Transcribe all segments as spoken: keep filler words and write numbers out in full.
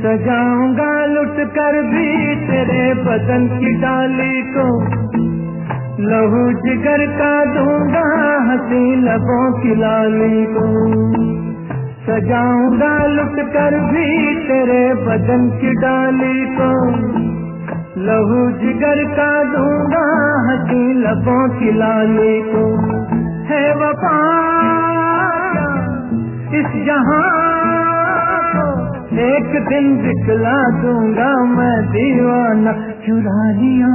सजाऊंगा लुट कर भी तेरे बदन की डाली को, लहू जिगर का दूंगा हंसी लबों की लाली को। सजाऊंगा लुट कर भी तेरे बदन की डाली को, लहू जिगर का दूंगा हंसी लबों की लाली को। है वफा इस जहां को एक दिन दिखला दूंगा मैं दीवाना। चुरा लिया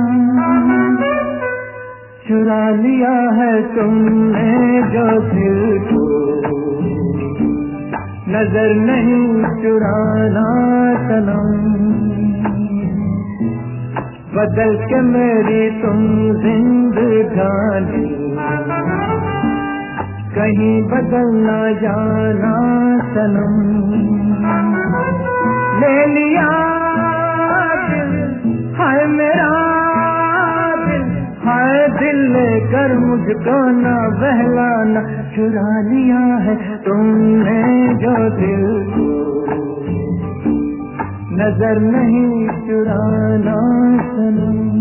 चुरा लिया है तुमने जो दिल को, नजर नहीं चुराना सनम। बदल के मेरी तुम जिंदगानी, कहीं बदल ना जाना सनम। ले लिया दिल हाय मेरा दिल, हाय दिल लेकर मुझको ना बहलाना। चुरा लिया है तुमने जो दिल को, नजर नहीं चुराना सनम।